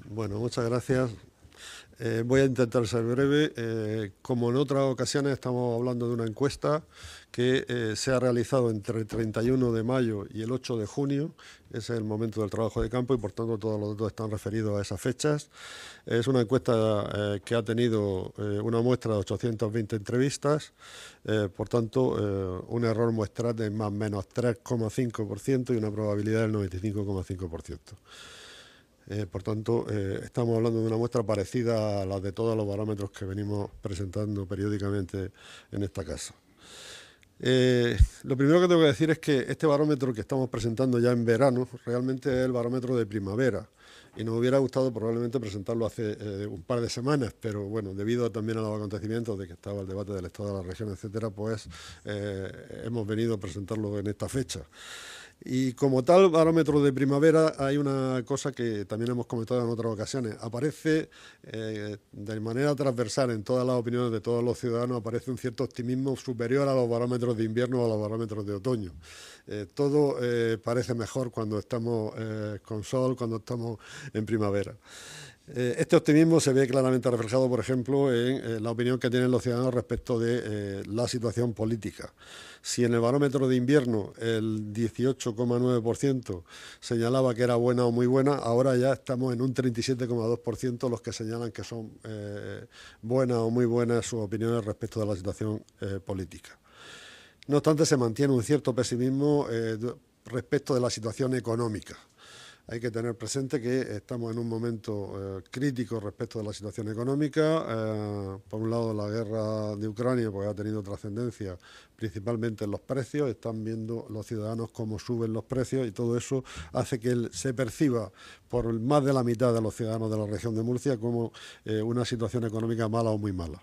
Bueno, muchas gracias. Voy a intentar ser breve. Como en otras ocasiones, estamos hablando de una encuesta que se ha realizado entre el 31 de mayo y el 8 de junio. Ese es el momento del trabajo de campo y, por tanto, todos los datos están referidos a esas fechas. Es una encuesta que ha tenido una muestra de 820 entrevistas, por tanto, un error muestral de más o menos 3,5% y una probabilidad del 95,5%. Por tanto, estamos hablando de una muestra parecida a la de todos los barómetros que venimos presentando periódicamente en esta casa. Lo primero que tengo que decir es que este barómetro que estamos presentando ya en verano realmente es el barómetro de primavera y nos hubiera gustado probablemente presentarlo hace un par de semanas, pero bueno, debido también a los acontecimientos de que estaba el debate del Estado de la región, etcétera, pues hemos venido a presentarlo en esta fecha. Y como tal barómetro de primavera hay una cosa que también hemos comentado en otras ocasiones. Aparece de manera transversal en todas las opiniones de todos los ciudadanos, aparece un cierto optimismo superior a los barómetros de invierno o a los barómetros de otoño. Todo parece mejor cuando estamos con sol, cuando estamos en primavera. Este optimismo se ve claramente reflejado, por ejemplo, en la opinión que tienen los ciudadanos respecto de la situación política. Si en el barómetro de invierno el 18,9% señalaba que era buena o muy buena, ahora ya estamos en un 37,2% los que señalan que son buenas o muy buenas sus opiniones respecto de la situación política. No obstante, se mantiene un cierto pesimismo respecto de la situación económica. Hay que tener presente que estamos en un momento crítico respecto de la situación económica. Por un lado, la guerra de Ucrania pues, ha tenido trascendencia principalmente en los precios. Están viendo los ciudadanos cómo suben los precios y todo eso hace que se perciba por más de la mitad de los ciudadanos de la región de Murcia como una situación económica mala o muy mala.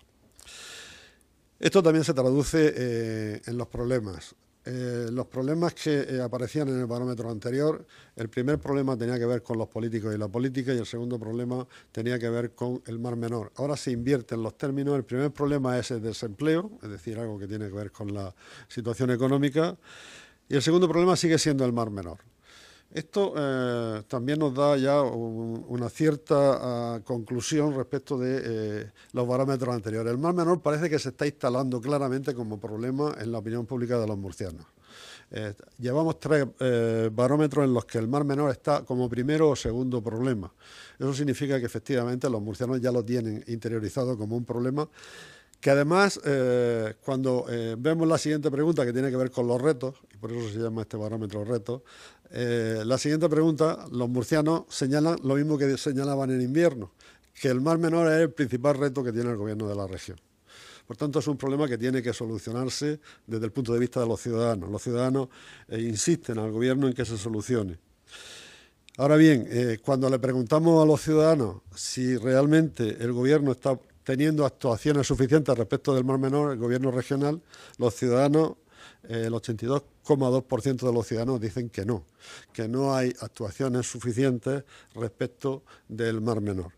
Esto también se traduce en los problemas. Los problemas que aparecían en el barómetro anterior, el primer problema tenía que ver con los políticos y la política y el segundo problema tenía que ver con el Mar Menor. Ahora se invierten los términos. El primer problema es el desempleo, es decir, algo que tiene que ver con la situación económica, y el segundo problema sigue siendo el Mar Menor. Esto también nos da ya una cierta conclusión respecto de los barómetros anteriores. El Mar Menor parece que se está instalando claramente como problema en la opinión pública de los murcianos. Llevamos 3 barómetros en los que el Mar Menor está como primero o segundo problema. Eso significa que efectivamente los murcianos ya lo tienen interiorizado como un problema, que además, cuando vemos la siguiente pregunta, que tiene que ver con los retos, y por eso se llama este barómetro retos, la siguiente pregunta, los murcianos señalan lo mismo que señalaban en invierno, que el Mar Menor es el principal reto que tiene el gobierno de la región. Por tanto, es un problema que tiene que solucionarse desde el punto de vista de los ciudadanos. Los ciudadanos insisten al gobierno en que se solucione. Ahora bien, cuando le preguntamos a los ciudadanos si realmente el gobierno está teniendo actuaciones suficientes respecto del Mar Menor, el gobierno regional, los ciudadanos, el 82,2% de los ciudadanos dicen que no hay actuaciones suficientes respecto del Mar Menor.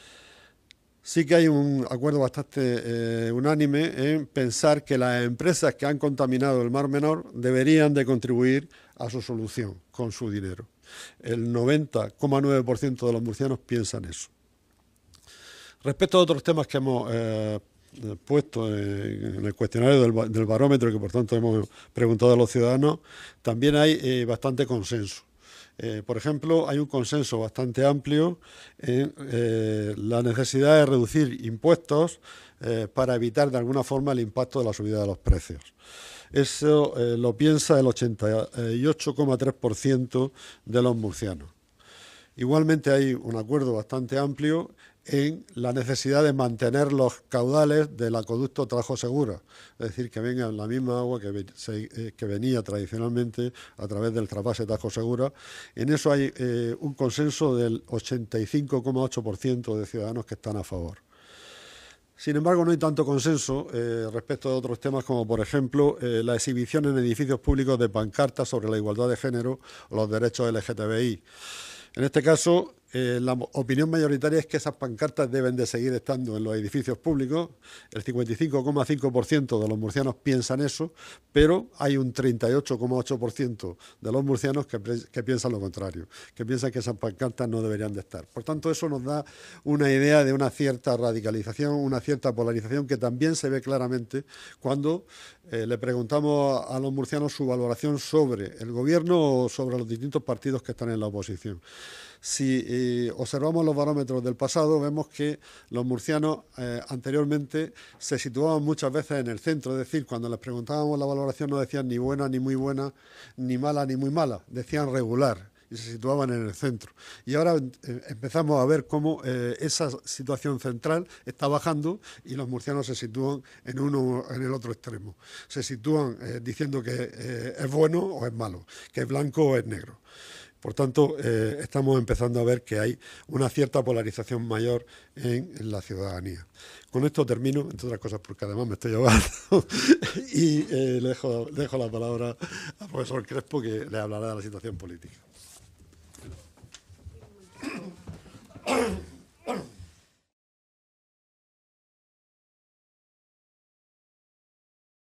Sí que hay un acuerdo bastante unánime en pensar que las empresas que han contaminado el Mar Menor deberían de contribuir a su solución con su dinero. El 90,9% de los murcianos piensan eso. Respecto a otros temas que hemos puesto en el cuestionario del barómetro, que por tanto hemos preguntado a los ciudadanos, también hay bastante consenso. Por ejemplo, hay un consenso bastante amplio en la necesidad de reducir impuestos para evitar de alguna forma el impacto de la subida de los precios. Eso lo piensa el 88,3% de los murcianos. Igualmente hay un acuerdo bastante amplio en la necesidad de mantener los caudales del acueducto Tajo Segura, es decir, que venga la misma agua que venía tradicionalmente a través del trasvase Tajo Segura. En eso hay un consenso del 85,8% de ciudadanos que están a favor. Sin embargo, no hay tanto consenso respecto a otros temas como, por ejemplo, la exhibición en edificios públicos de pancartas sobre la igualdad de género o los derechos LGTBI. En este caso, La opinión mayoritaria es que esas pancartas deben de seguir estando en los edificios públicos. El 55,5% de los murcianos piensan eso, pero hay un 38,8% de los murcianos que piensan lo contrario, que piensan que esas pancartas no deberían de estar. Por tanto, eso nos da una idea de una cierta radicalización, una cierta polarización que también se ve claramente cuando le preguntamos a los murcianos su valoración sobre el gobierno o sobre los distintos partidos que están en la oposición. Si observamos los barómetros del pasado, vemos que los murcianos anteriormente se situaban muchas veces en el centro, es decir, cuando les preguntábamos la valoración no decían ni buena, ni muy buena, ni mala, ni muy mala, decían regular y se situaban en el centro. Y ahora empezamos a ver cómo esa situación central está bajando y los murcianos se sitúan en uno en el otro extremo. Se sitúan diciendo que es bueno o es malo, que es blanco o es negro. Por tanto, estamos empezando a ver que hay una cierta polarización mayor en la ciudadanía. Con esto termino, entre otras cosas porque además me estoy ahogando, y le dejo la palabra al profesor Crespo, que le hablará de la situación política.